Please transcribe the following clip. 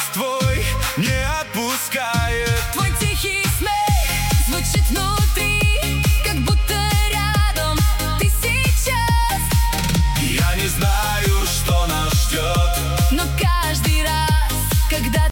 голос твой не отпускает. Твой тихий смех звучит внутри, как будто рядом ты сейчас. Я не знаю, что нас ждет, но каждый раз, когда